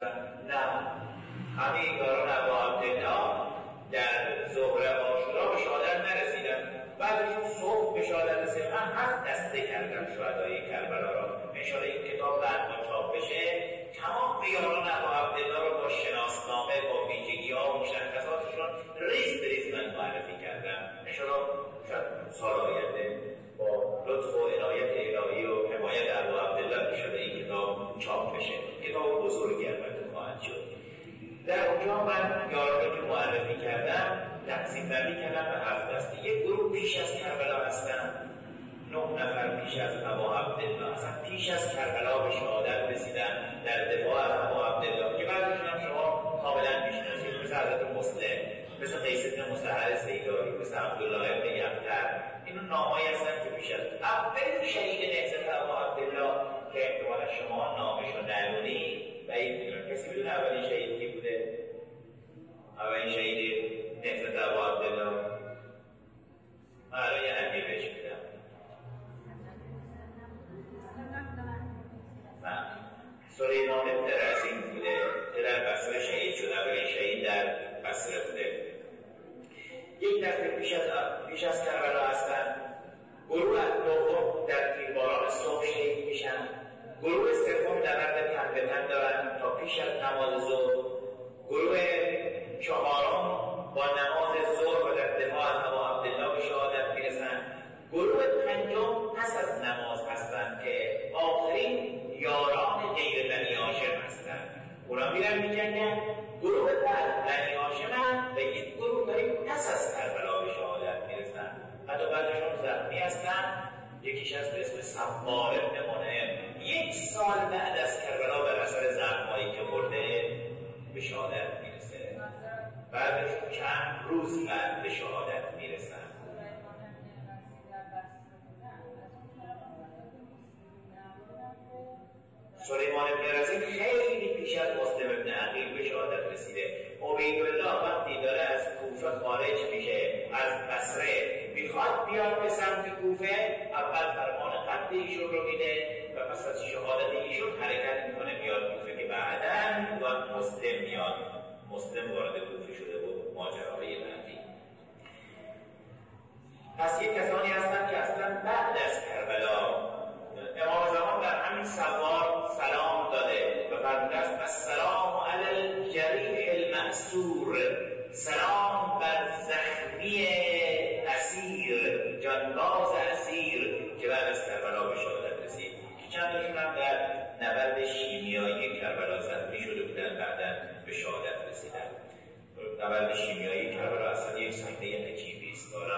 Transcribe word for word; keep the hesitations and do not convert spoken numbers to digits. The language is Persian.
نه، همین یاران ابا عبدالله در ظهر عاشورا به شهادت نرسیدن. بعدشون صبح به شهادت رسیدن. من هفت دسته کردم شهدای کربلا را. انشاءالله این کتاب بعد ما چاپ بشه تمام یاران ابا عبدالله رو با شناسنامه، با ویژگی‌ها و مشخصاتشون ریز به ریز من معرفی کردم. انشاءالله سال آینده با لطف و عنایت الهی و حمایت ابا عبدالله انشاءالله این کتاب چاپ بشه. کتاب بزرگی البته خواهد شد. در اونجا من یارانی که معرفی کردم تقسیم بندی کردم به هفت دسته. یک گروه پیش از کربلا هستن، نه نفر پیش از ابا عبدالله، اصلا پیش از کربلا به شهادت رسیدن در دفاع از ابا عبدالله که بعدشون هم شما کاملا میشناسید، مثل حضرت مسلم، مثل قیس بن مسهر سیدایی، مثل عبدالله بن یقطر. اینو نامه‌ای هستن که پیش از اولین شهید نهضت ابا عبدالله که احتمالا شما نامشو ندونید و این کسی بدون اولین شهید کی بوده؟ اولین شهید نهضت ابا عبدالله من الان یه نمیه بهش میدم. سلیمان بن رزین بوده که در بصره شهید شد. اولین شهید در بصره بوده. یک دسته پیش از پیش از کربلا هستن. گروه دوم در تیرباران صبح شهید میشن. گروه سوم نبرد تن به تن دارن تا پیش از نماز ظهر. گروه چهارم با نماز ظهر و در دفاع از ابا عبدالله به شهادت میرسن. گروه پنجم پس از نماز هستن که آخرین یاران غیر بنی هاشم هستن. اونا میرن میجنگن. گروه بعد بنی هاشم و یک گروه داریم پس از کربلا به شهادت میرسن. حتی بعدشون زخمی هستن. یکیش از به اسم صبار ابن منعم یک سال بعد از کربلا بر اثر زخمایی که خورده به شهادت میرسه. بعدشون چند روز بعد به شهادت میرسن. سلیمان بن رزین خیلی پیش از مسلم بن عقیل به شهادت رسیده. عبیدالله وقتی داره از کوفه خارج میشه، از بصره میخواد بیاد به سمت کوفه، اول فرمان قتل ایشون رو میده و پس از شهادت ایشون حرکت میکنه میاد کوفه که بعداً وقت مسلم میاد. مسلم وارد کوفه شده بود ماجراهای بعدی. پس یک کسانی هستن که اصلا بعد از کربلا امام زمان در همین سوار سلام داده و فرموده است السلام علی الجریح المأسور، سلام بر زخمی اسیر، جانباز اسیر که بعد از کربلا به شهادت رسید. که چندشون هم در نبرد شیمیایی کربلا زخمی شده بودن بعداً به شهادت رسیدن. نبرد شیمیایی کربلا اصلا یک صحنه عجیبی است. حالا